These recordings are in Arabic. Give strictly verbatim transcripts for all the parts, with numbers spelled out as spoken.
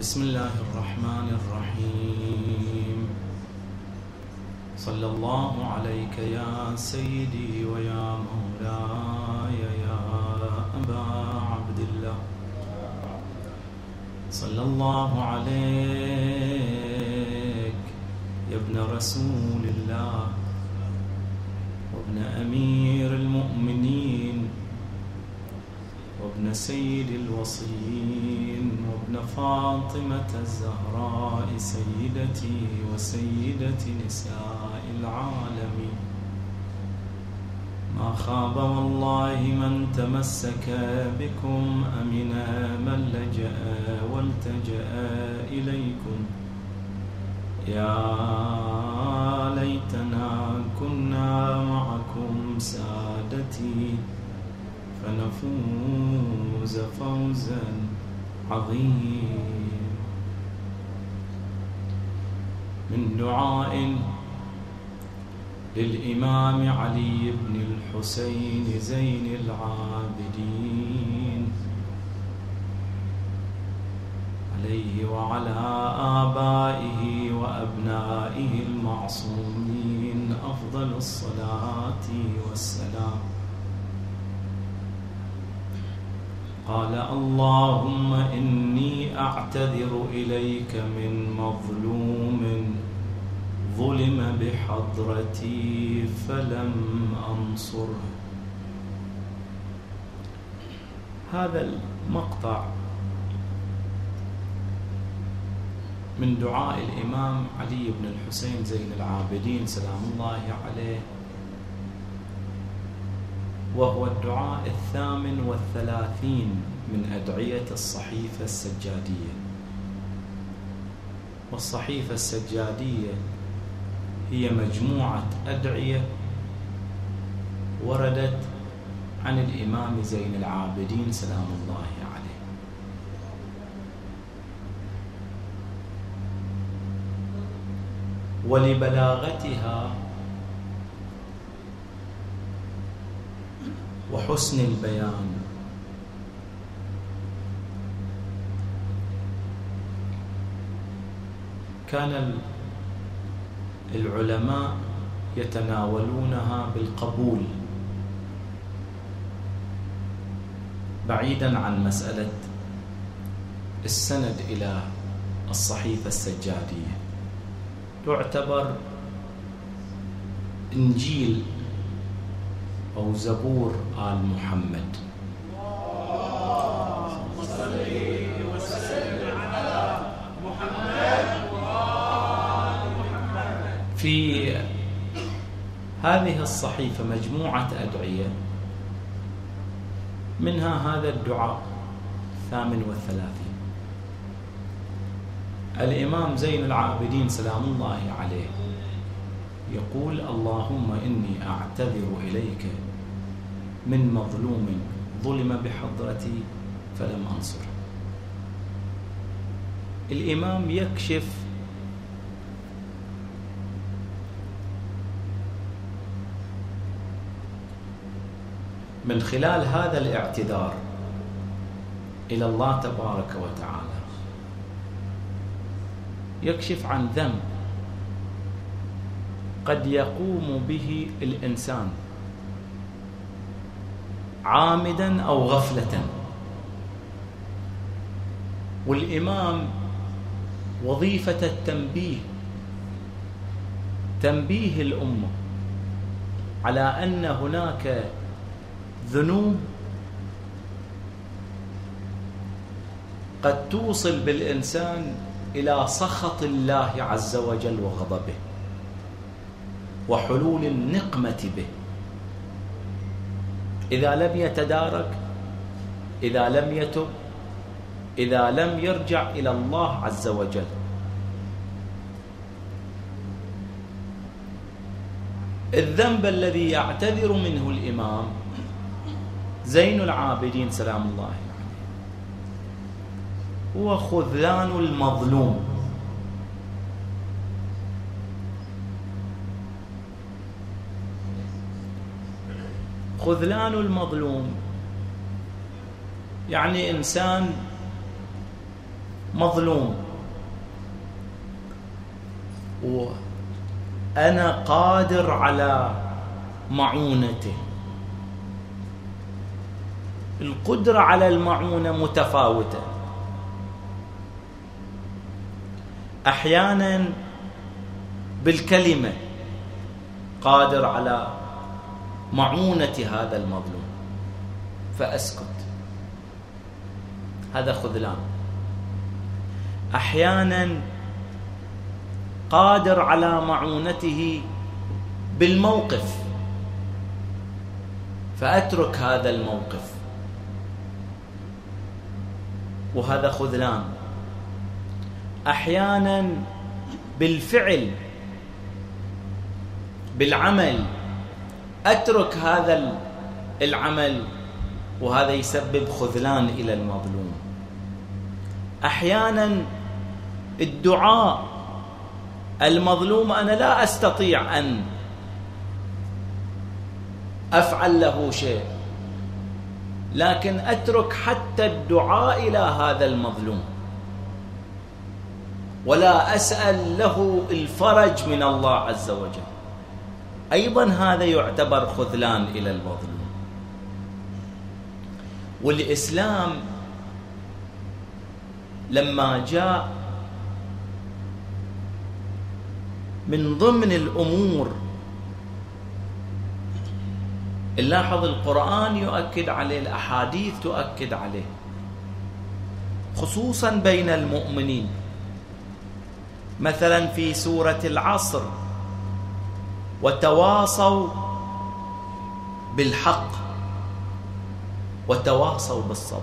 بسم الله الرحمن الرحيم. صلى الله عليك يا سيدي ويا مولاي يا أبا عبد الله. صلى الله عليك يا ابن رسول الله وابن أمير المؤمنين وابن سيد الوصيين وابن فاطمة الزهراء سيدتي وسيدة نساء العالمين. ما خاب والله من تمسك بكم أمن من لجأ والتجأ إليكم. يا ليتنا كنا معكم سادتي فنفوز فوزا عظيما. من دعاء للإمام علي بن الحسين زين العابدين عليه وعلى آبائه وأبنائه المعصومين أفضل الصلاة والسلام. قال: اللهم إني أعتذر إليك من مظلوم ظلم بحضرتي فلم أنصره. هذا المقطع من دعاء الإمام علي بن الحسين زين العابدين سلام الله عليه، وهو الدعاء الثامن والثلاثين من أدعية الصحيفة السجادية. والصحيفة السجادية هي مجموعة أدعية وردت عن الإمام زين العابدين سلام الله عليه. ولبلاغتها وحسن البيان كان العلماء يتناولونها بالقبول بعيدا عن مسألة السند إلى الصحيفة السجادية. تعتبر إنجيل أو زبور آل محمد. اللهم صل وسلم على محمد وآل محمد. في هذه الصحيفة مجموعة أدعية، منها هذا الدعاء الثامن والثلاثين. الإمام زين العابدين سلام الله عليه يقول: اللهم إني أعتذر إليك من مظلوم ظلم بحضرتي فلم أنصره. الإمام يكشف من خلال هذا الاعتذار إلى الله تبارك وتعالى، يكشف عن ذنب قد يقوم به الإنسان عامدا أو غفلة. والإمام وظيفة التنبيه، تنبيه الأمة على أن هناك ذنوب قد توصل بالإنسان إلى سخط الله عز وجل وغضبه وحلول النقمة به إذا لم يتدارك، إذا لم يتب، إذا لم يرجع إلى الله عز وجل. الذنب الذي يعتذر منه الإمام زين العابدين سلام الله عليه هو خذلان المظلوم. خذلان المظلوم يعني إنسان مظلوم وأنا قادر على معونته. القدرة على المعونة متفاوتة، أحيانا بالكلمة قادر على معونة هذا المظلوم فأسكت، هذا خذلان. أحيانا قادر على معونته بالموقف فأترك هذا الموقف، وهذا خذلان. أحيانا بالفعل بالعمل أترك هذا العمل، وهذا يسبب خذلان إلى المظلوم. أحيانا الدعاء، المظلوم أنا لا أستطيع أن أفعل له شيء، لكن أترك حتى الدعاء إلى هذا المظلوم ولا أسأل له الفرج من الله عز وجل، أيضا هذا يعتبر خذلان إلى المظلوم. والإسلام لما جاء من ضمن الأمور، نلاحظ القرآن يؤكد عليه، الأحاديث تؤكد عليه، خصوصا بين المؤمنين. مثلا في سورة العصر: وتواصوا بالحق وتواصوا بالصبر.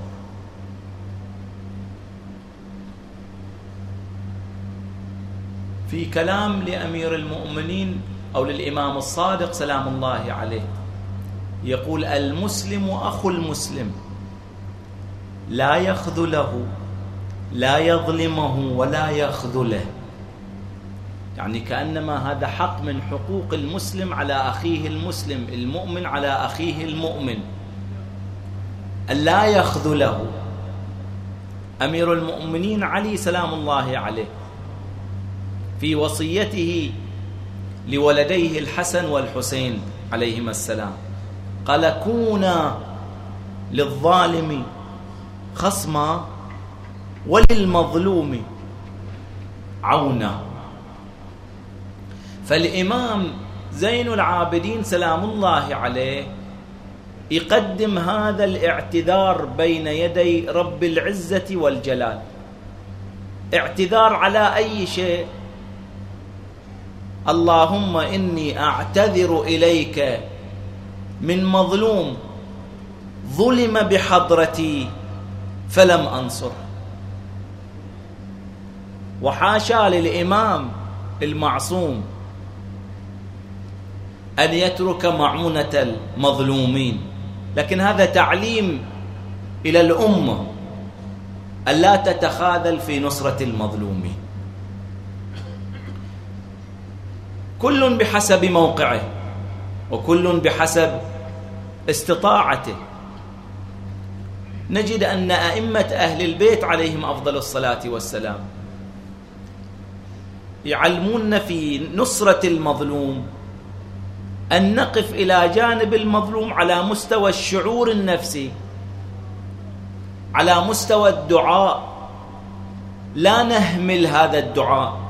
في كلام لأمير المؤمنين أو للإمام الصادق سلام الله عليه يقول: المسلم أخو المسلم، لا يخذله، لا يظلمه ولا يخذله. يعني كأنما هذا حق من حقوق المسلم على أخيه المسلم، المؤمن على أخيه المؤمن، لا يخذله. أمير المؤمنين علي سلام الله عليه في وصيته لولديه الحسن والحسين عليهما السلام قال: كونا للظالم خصما وللمظلوم عونا. فالإمام زين العابدين سلام الله عليه يقدم هذا الاعتذار بين يدي رب العزة والجلال. اعتذار على أي شيء؟ اللهم إني أعتذر إليك من مظلوم ظلم بحضرتي فلم أنصره. وحاشا للإمام المعصوم أن يترك معونة المظلومين، لكن هذا تعليم إلى الأمة ألا تتخاذل في نصرة المظلومين. كل بحسب موقعه وكل بحسب استطاعته. نجد أن أئمة أهل البيت عليهم أفضل الصلاة والسلام يعلمون في نصرة المظلوم أن نقف إلى جانب المظلوم على مستوى الشعور النفسي، على مستوى الدعاء، لا نهمل هذا الدعاء.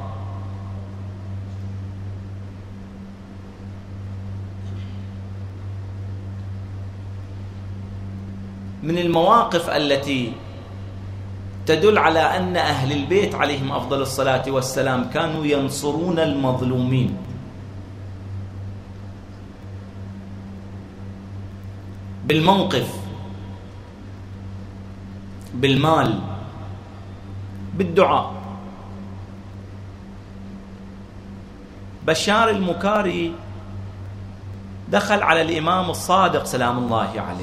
من المواقف التي تدل على أن أهل البيت عليهم أفضل الصلاة والسلام كانوا ينصرون المظلومين: بالموقف، بالمال، بالدعاء. بشار المكاري دخل على الإمام الصادق سلام الله عليه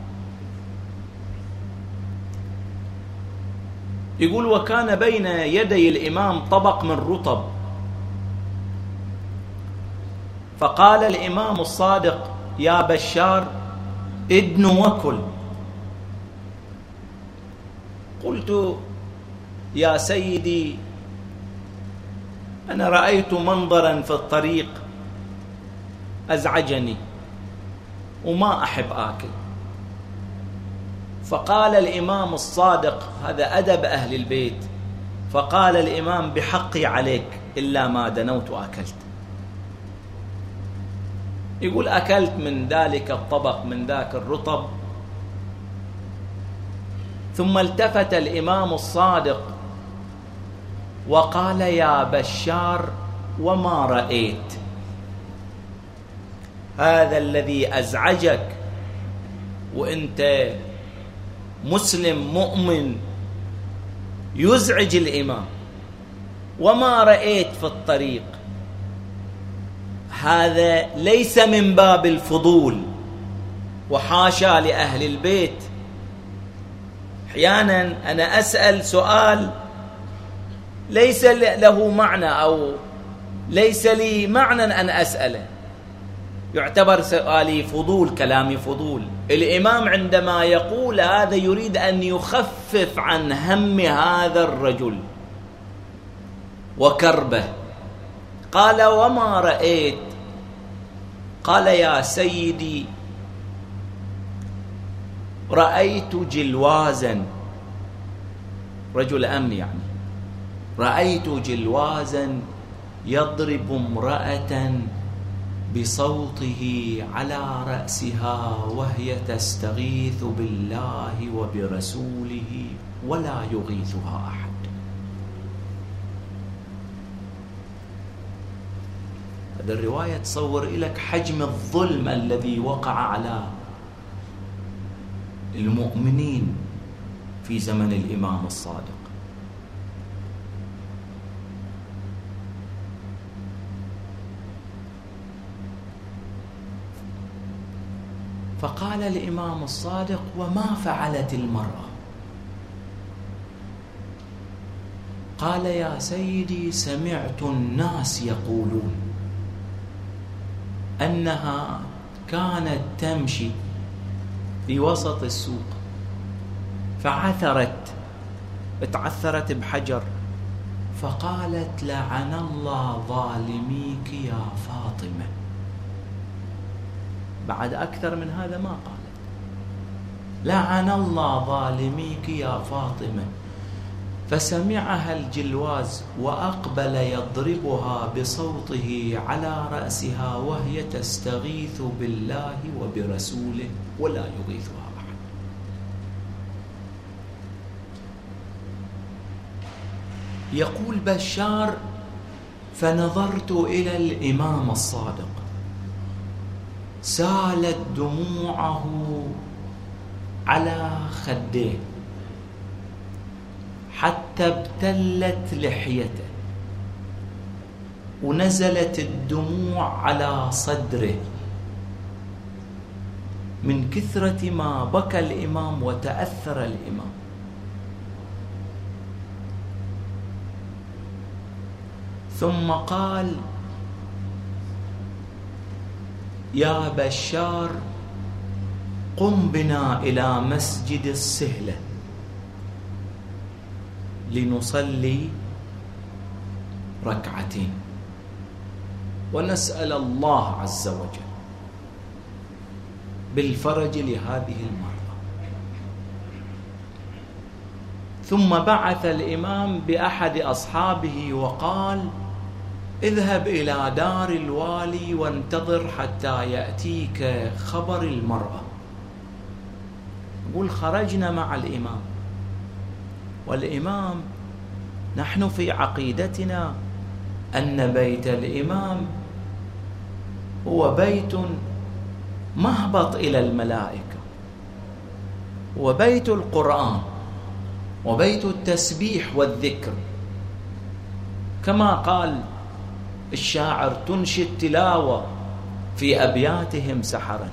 يقول: وكان بين يدي الإمام طبق من رطب، فقال الإمام الصادق: يا بشار ادن وكل. قلت: يا سيدي أنا رأيت منظرا في الطريق أزعجني وما أحب آكل. فقال الإمام الصادق، هذا أدب أهل البيت، فقال الإمام: بحقي عليك إلا ما دنوت وأكلت. يقول: أكلت من ذلك الطبق، من ذاك الرطب. ثم التفت الإمام الصادق وقال: يا بشار، وما رأيت؟ هذا الذي أزعجك وأنت مسلم مؤمن يزعج الإمام، وما رأيت في الطريق؟ هذا ليس من باب الفضول، وحاشا لأهل البيت. أحيانا أنا أسأل سؤال ليس له معنى أو ليس لي معنى أن أسأله، يعتبر سؤالي فضول، كلامي فضول. الإمام عندما يقول هذا يريد أن يخفف عن هم هذا الرجل وكربه. قال: وما رأيت؟ قال: يا سيدي رأيت جلوازا، رجل أمن يعني، رأيت جلوازا يضرب امرأة بصوته على رأسها وهي تستغيث بالله وبرسوله ولا يغيثها أحد. هذه الرواية تصور لك حجم الظلم الذي وقع على المؤمنين في زمن الإمام الصادق. فقال الإمام الصادق: وما فعلت المرأة؟ قال: يا سيدي سمعت الناس يقولون أنها كانت تمشي في وسط السوق فعثرت، اتعثرت بحجر، فقالت: لعن الله ظالميك يا فاطمة. بعد أكثر من هذا ما قالت. لعن الله ظالميك يا فاطمة. فسمعها الجلواز وأقبل يضربها بصوته على رأسها وهي تستغيث بالله وبرسوله ولا يغيثها أحد. يقول بشار: فنظرت إلى الإمام الصادق سالت دموعه على خديه حتى ابتلت لحيته، ونزلت الدموع على صدره من كثرة ما بكى الإمام وتأثر الإمام. ثم قال: يا بشار، قم بنا إلى مسجد السهلة لنصلي ركعتين ونسأل الله عز وجل بالفرج لهذه المرة. ثم بعث الإمام بأحد أصحابه وقال: اذهب إلى دار الوالي وانتظر حتى يأتيك خبر المرأة. يقول: خرجنا مع الإمام، والإمام نحن في عقيدتنا أن بيت الإمام هو بيت مهبط إلى الملائكة، وبيت القرآن وبيت التسبيح والذكر، كما قال الشاعر: تنشي التلاوة في أبياتهم سحرا.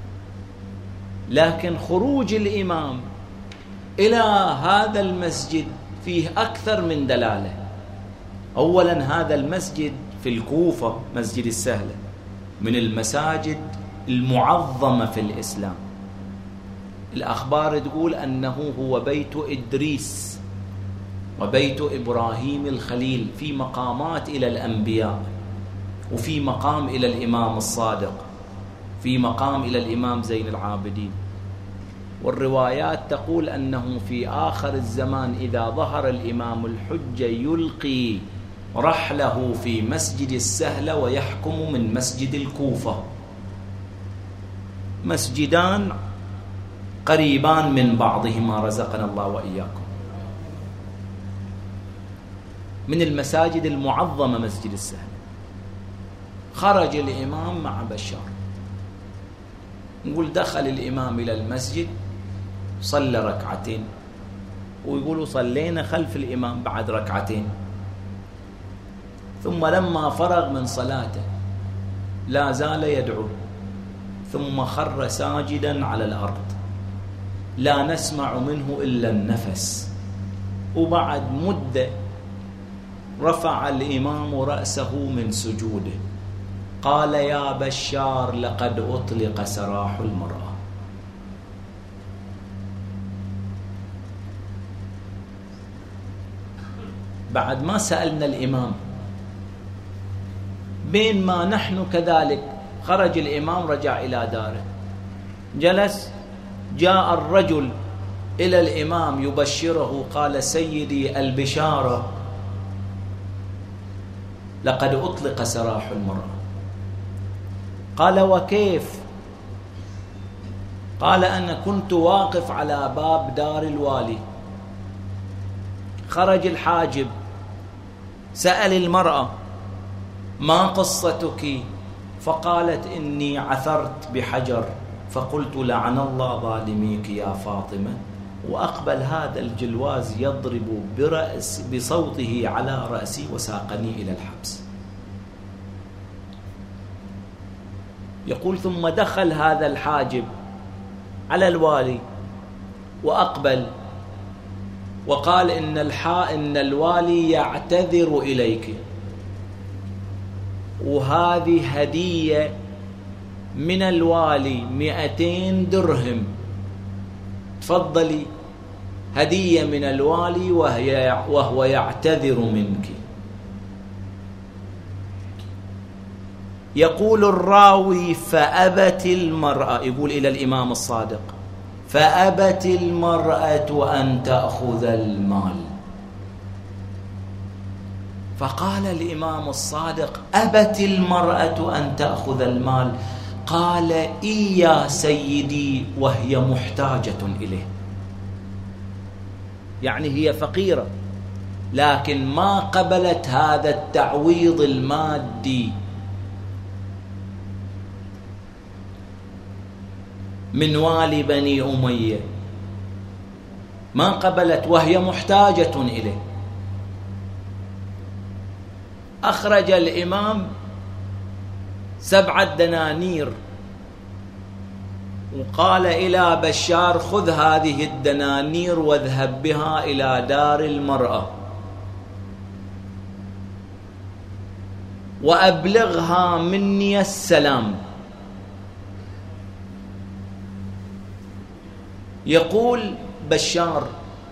لكن خروج الإمام إلى هذا المسجد فيه أكثر من دلالة. أولا، هذا المسجد في الكوفة مسجد السهلة من المساجد المعظمة في الإسلام. الأخبار تقول أنه هو بيت إدريس وبيت إبراهيم الخليل في مقامات إلى الأنبياء، وفي مقام إلى الإمام الصادق، في مقام إلى الإمام زين العابدين. والروايات تقول أنه في آخر الزمان إذا ظهر الإمام الحجة يلقي رحله في مسجد السهلة ويحكم من مسجد الكوفة، مسجدان قريبان من بعضهما رزقنا الله وإياكم. من المساجد المعظمة مسجد السهلة. خرج الإمام مع بشار، نقول دخل الإمام إلى المسجد صلى ركعتين، ويقولوا صلينا خلف الإمام بعد ركعتين، ثم لما فرغ من صلاته لا زال يدعو، ثم خر ساجدا على الأرض لا نسمع منه إلا النفس. وبعد مدة رفع الإمام رأسه من سجوده قال: يا بشار لقد أطلق سراح المرأة. بعد ما سألنا الإمام، بين ما نحن كذلك خرج الإمام رجع إلى داره، جلس، جاء الرجل إلى الإمام يبشره قال: سيدي البشارة لقد أطلق سراح المرأة. قال: وكيف؟ قال: أنا كنت واقف على باب دار الوالي، خرج الحاجب سأل المرأة: ما قصتك؟ فقالت: إني عثرت بحجر فقلت لعن الله ظالميك يا فاطمة. وأقبل هذا الجلواز يضرب برأس بصوته على رأسي وساقني إلى الحبس. يقول: ثم دخل هذا الحاجب على الوالي وأقبل وقال: إن الحا إن الوالي يعتذر إليك، وهذه هدية من الوالي مئتين درهم، تفضلي، هدية من الوالي وهي وهو يعتذر منك. يقول الراوي: فأبت المرأة، يقول إلى الإمام الصادق: فأبت المرأة أن تأخذ المال. فقال الإمام الصادق: أبت المرأة أن تأخذ المال؟ قال: إي يا سيدي، وهي محتاجة إليه. يعني هي فقيرة لكن ما قبلت هذا التعويض المادي من والي بني أمية، ما قبلت وهي محتاجة إليه. أخرج الإمام سبعة دنانير وقال إلى بشار: خذ هذه الدنانير واذهب بها إلى دار المرأة وأبلغها مني السلام. يقول بشار: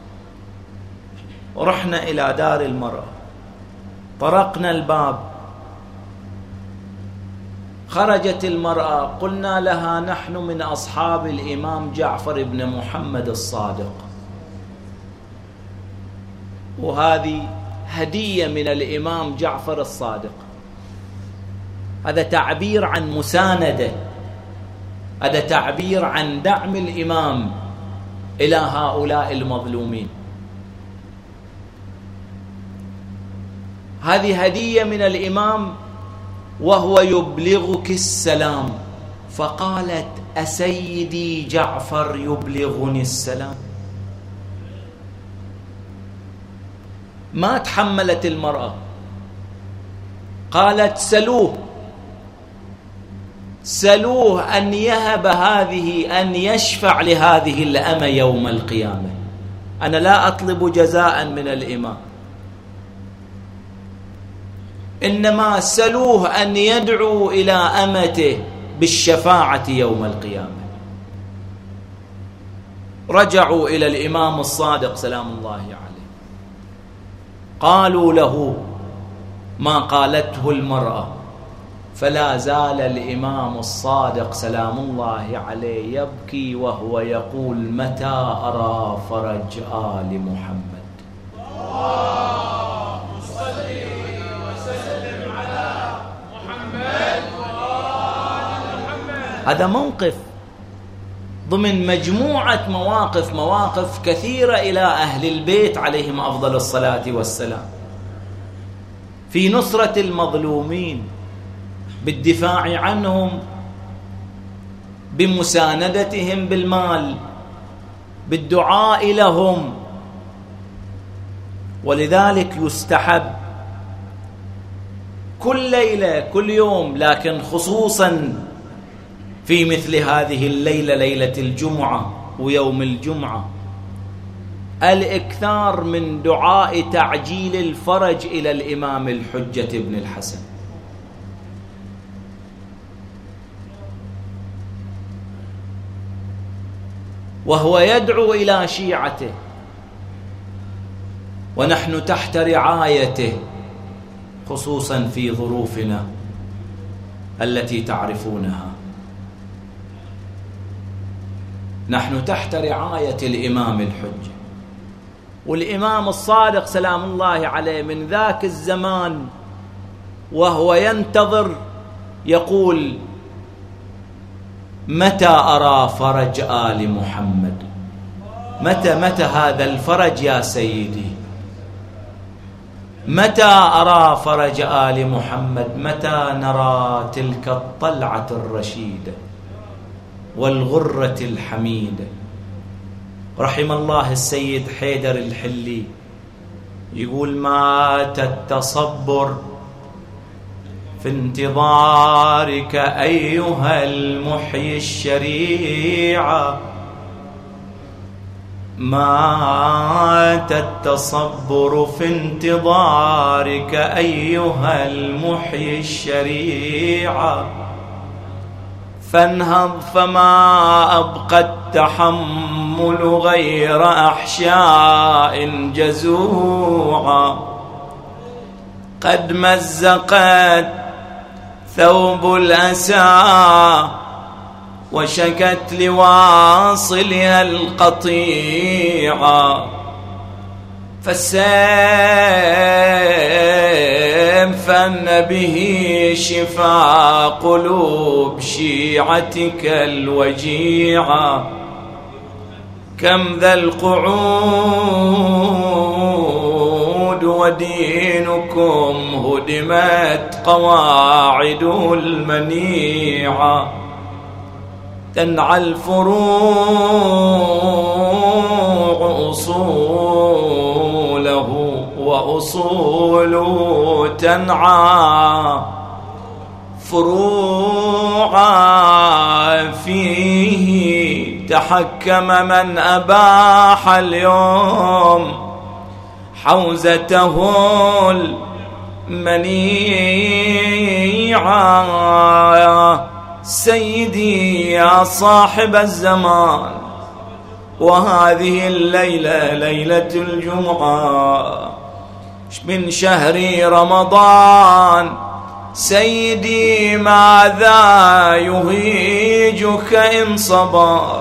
رحنا إلى دار المرأة، طرقنا الباب، خرجت المرأة، قلنا لها: نحن من أصحاب الإمام جعفر بن محمد الصادق، وهذه هدية من الإمام جعفر الصادق. هذا تعبير عن مساندة، هذا تعبير عن دعم الإمام إلى هؤلاء المظلومين. هذه هدية من الإمام وهو يبلغك السلام. فقالت: أسيدي جعفر يبلغني السلام؟ ما تحملت المرأة، قالت: سلوه سلوه أن يهب هذه، أن يشفع لهذه الأمة يوم القيامة. أنا لا أطلب جزاء من الإمام، إنما سلوه أن يدعو إلى أمته بالشفاعة يوم القيامة. رجعوا إلى الإمام الصادق سلام الله عليه قالوا له ما قالته المرأة، فلا زال الإمام الصادق سلام الله عليه يبكي وهو يقول متى أرى فرج آل محمد. اللهم صل وسلم على محمد وآل محمد. هذا موقف ضمن مجموعة مواقف مواقف كثيرة إلى أهل البيت عليهم أفضل الصلاة والسلام، في نصرة المظلومين، بالدفاع عنهم، بمساندتهم بالمال، بالدعاء لهم. ولذلك يستحب كل ليلة كل يوم، لكن خصوصا في مثل هذه الليلة، ليلة الجمعة ويوم الجمعة، الإكثار من دعاء تعجيل الفرج إلى الإمام الحجة بن الحسن. وهو يدعو إلى شيعته ونحن تحت رعايته، خصوصا في ظروفنا التي تعرفونها. نحن تحت رعاية الإمام الحجة، والإمام الصادق سلام الله عليه من ذاك الزمان وهو ينتظر يقول متى أرى فرج آل محمد. متى متى هذا الفرج يا سيدي؟ متى أرى فرج آل محمد؟ متى نرى تلك الطلعة الرشيدة والغرة الحميدة؟ رحم الله السيد حيدر الحلي يقول مات التصبر في انتظارك أيها المحيي الشريعة، مات التصبر في انتظارك أيها المحيي الشريعة، فانهض فما أبقى التحمل غير أحشاء جزوعا، قد مزقت ثوب الأسى وشكت لواصلها القطيعة، فالسيف فن به شفاء قلوب شيعتك الوجيعة، كم ذا القعود ودينكم هدمت قواعد المنيعة، تنعى الفروع أصوله وأصول تنعى فروعا، فيه تحكم من أباح اليوم حوزته المنيعة. سيدي يا صاحب الزمان، وهذه الليلة ليلة الجمعة من شهر رمضان، سيدي ماذا يهيجك إن صبر؟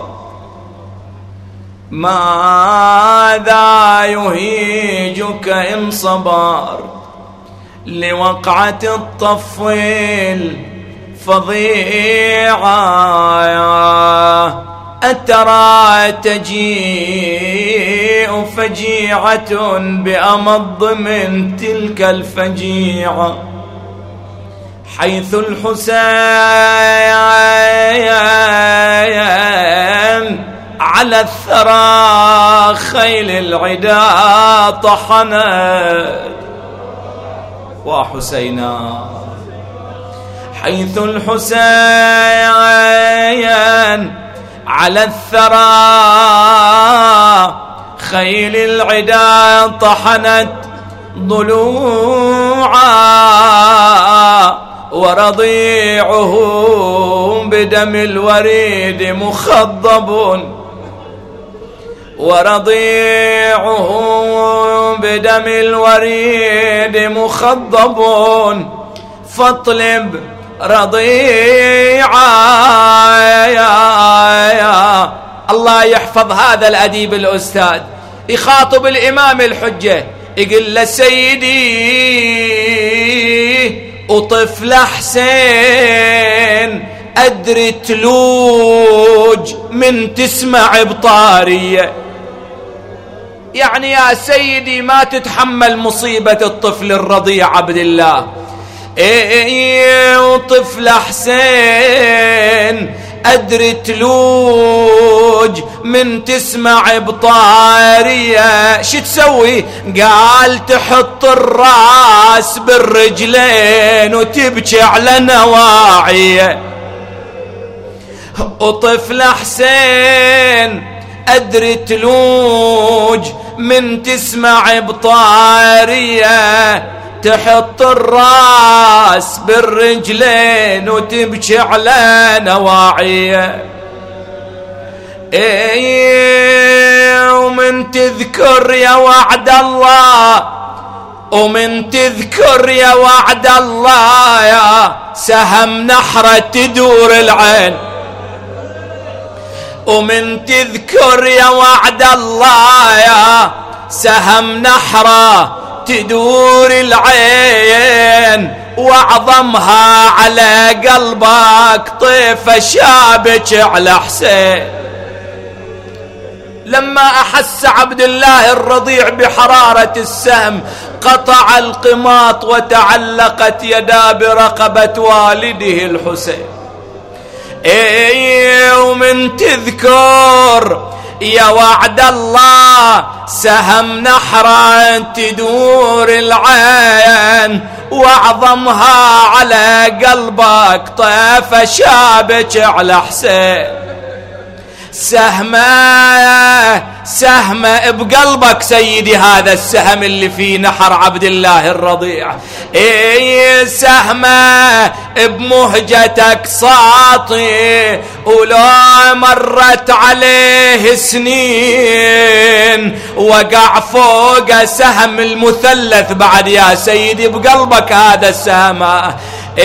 ماذا يهيجك إن صبر لوقعة الطفيل فظيعة؟ أترى تجيء فجيعة بأمض من تلك الفجيعة، حيث الحسين على الثرى خيل العدا طحنت وحسينا، حيث الحسين على الثرى خيل العدا طحنت ضلوعا، ورضيعه بدم الوريد مخضب، ورضيعه بدم الوريد مخضب فاطلب رضيعا. الله يحفظ هذا الأديب الأستاذ يخاطب الإمام الحجة يقول له سيدي وطفل حسين أدري تلوج من تسمع بطارية، يعني يا سيدي ما تتحمل مصيبة الطفل الرضيع عبد الله. ايه وطفل حسين أدري تلوج من تسمع بطارية، شو تسوي؟ قال تحط الراس بالرجلين وتبكي على نواعيه. وطفل حسين أدري تلوج من تسمع بطارية، تحط الراس بالرجلين وتبكي على نواعيه. ايه ومن تذكر يا وعد الله، ومن تذكر يا وعد الله يا سهم نحرة تدور العين، ومن تذكر يا وعد الله يا سهم نحرة تدور العين، واعظمها على قلبك طيفة شابك على حسين. لما أحس عبد الله الرضيع بحرارة السهم قطع القماط وتعلقت يدا برقبة والده الحسين. ايه ومن تذكر يا وعد الله سهم نحرا تدور العين، واعظمها على قلبك طيفة شابك على حسين. سهمه سهمه بقلبك سيدي، هذا السهم اللي فيه نحر عبد الله الرضيع. ايه سهمه بمهجتك ساطي، ولو مرت عليه سنين وقع فوق سهم المثلث بعد يا سيدي بقلبك هذا السهم.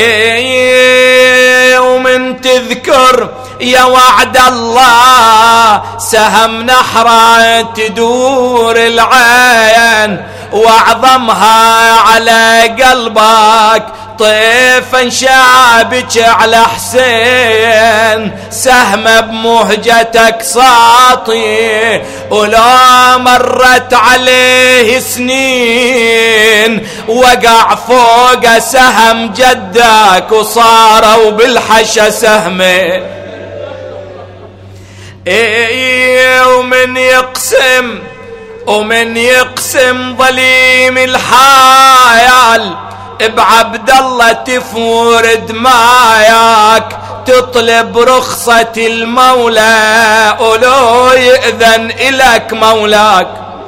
ايه ومن تذكر يا وعد الله سهم نحرة تدور العين، واعظمها على قلبك طيفا شابك على حسين. سهم بمهجتك ساطي، ولو مرت عليه سنين وقع فوق سهم جدك وصاروا بالحشا سهمين. ايه ومن يقسم ومن يقسم ظليم الحيال بعبد الله تفور دماياك، تطلب رخصة المولى ولو يأذن إلك مولاك.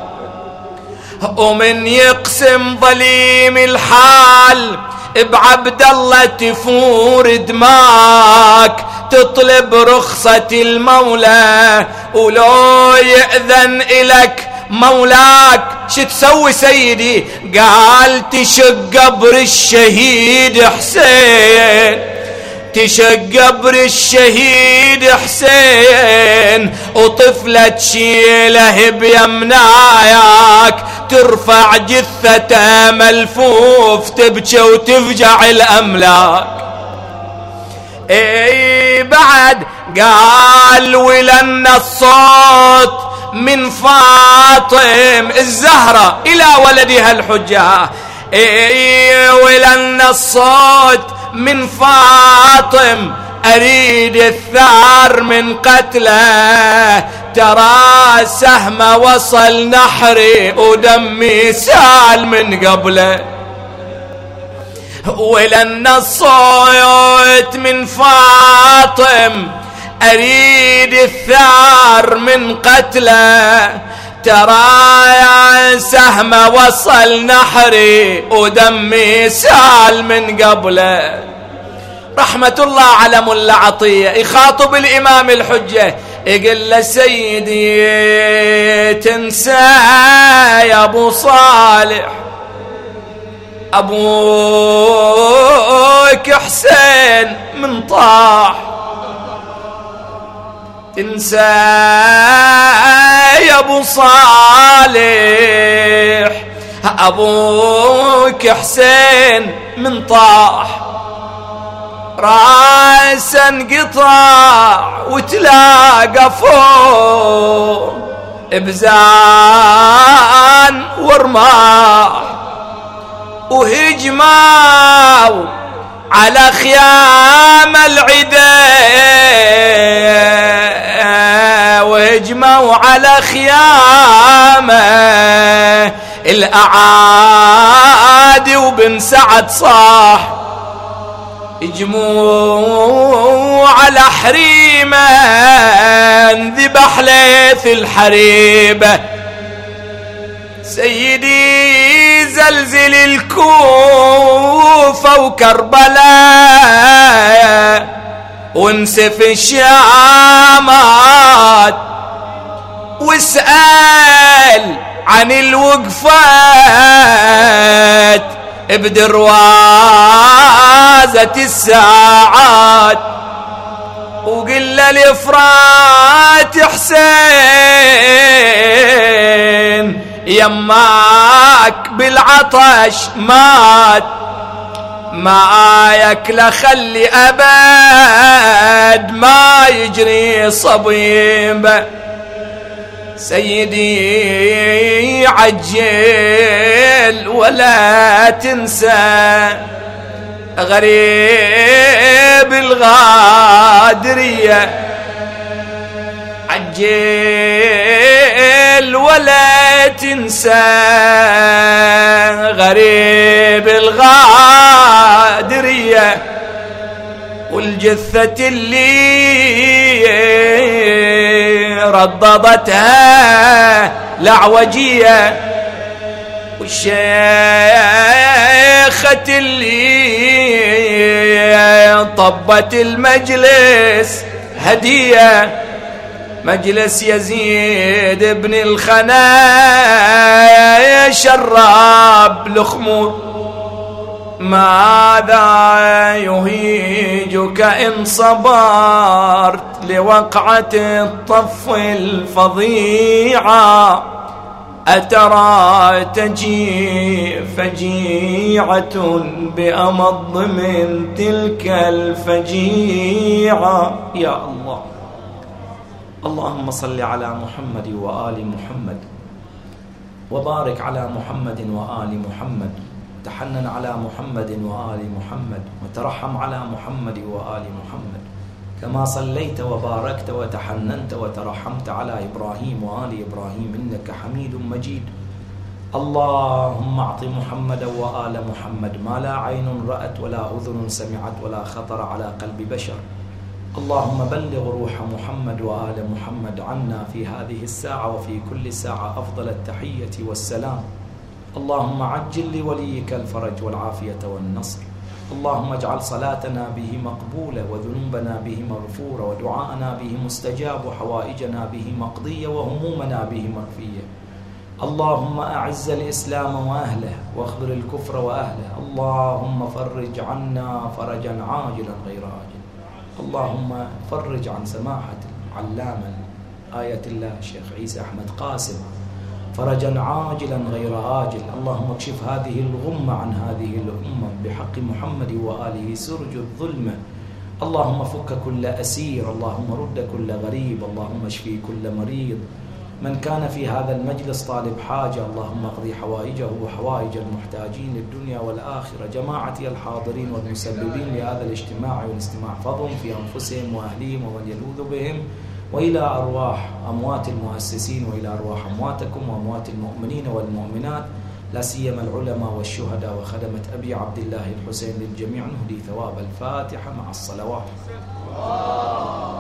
ومن يقسم ظليم الحال بعبد الله تفور دماك، تطلب رخصة المولى ولو يأذن إلك مولاك. شو تسوي سيدي؟ قال تشق قبر الشهيد حسين، تشق قبر الشهيد حسين، وطفلة تشيله بيمناياك، ترفع جثته ملفوف تبكي وتفجع الأملاك. اي بعد قال ولن الصوت من فاطم الزهرة إلى ولدها الحجة. اي ولن الصوت من فاطم، أريد الثار من قتله، ترى سهم وصل نحري ودمي سال من قبله. ولن الصوت من فاطم، أريد الثار من قتله، ترى يا سهم وصل نحري ودمي سال من قبله. رحمة الله على ملا عطية يخاطب الإمام الحجة يقول له سيدي تنسى يا ابو صالح ابوك حسين من طاح، تنسى يا ابو صالح ابوك حسين من طاح، راسا انقطع وتلاقى فوق بزان ورماح، وهجموا على خيام العدا، وهجموا على خيام الأعادي، وبن سعد صاح هجموا على حريمه ذبح ليث الحريبه. سيدي زلزل الكوفة وكربلاء وانسف الشامات، واسأل عن الوقفات بدروازة الساعات، وقل للإفرات حسين يماك بالعطش مات، ما ياكل خلي أبد ما يجري صبيبه. سيدي عجل ولا تنسى غريب الغادرية، عجل ولا تنسى غريب الغادرية، والجثة اللي ردضتها الأعوجية، والشيخة اللي طبت المجلس هدية، مجلس يزيد بن الخنا شراب الخمور. ماذا يهيجك إن صبرت لوقعة الطف الفظيعة؟ أترى تجيء فجيعة بأمض من تلك الفجيعة؟ يا الله، اللهم صل على محمد وآل محمد، وبارك على محمد وآل محمد، تحنن على محمد وآل محمد، وترحم على محمد وآل محمد، كما صليت وباركت وتحننت وترحمت على إبراهيم وآل إبراهيم إنك حميد مجيد. اللهم أعط محمد وآل محمد ما لا عين رأت ولا أذن سمعت ولا خطر على قلب بشر. اللهم بلغ روح محمد وآل محمد عنا في هذه الساعة وفي كل ساعة أفضل التحية والسلام. اللهم عجل لوليك الفرج والعافية والنصر. اللهم اجعل صلاتنا به مقبولة، وذنوبنا به مغفورة، ودعاءنا به مستجاب، وحوائجنا به مقضية، وهمومنا به مرفية. اللهم أعز الإسلام وأهله، واخذل الكفر وأهله. اللهم فرج عنا فرجا عاجلا غير عاجل. اللهم فرج عن سماحة العلامة آية الله الشيخ عيسى أحمد قاسم فرجا عاجلا غير آجل. اللهم اكشف هذه الغمة عن هذه الأمة بحق محمد وآله سرج الظلمة. اللهم فك كل أسير، اللهم رد كل غريب، اللهم اشفي كل مريض. من كان في هذا المجلس طالب حاجة اللهم اقضي حوائجه وحوائج المحتاجين للدنيا والآخرة. جماعتي الحاضرين والمسببين لهذا الاجتماع والاستماع فضل في أنفسهم وأهليهم ومن يلوذ بهم، وإلى أرواح أموات المؤسسين، وإلى أرواح أمواتكم وأموات المؤمنين والمؤمنات، لا سيما العلماء والشهداء وخدمة أبي عبد الله الحسين. للجميع نهدي ثواب الفاتحة مع الصلوات.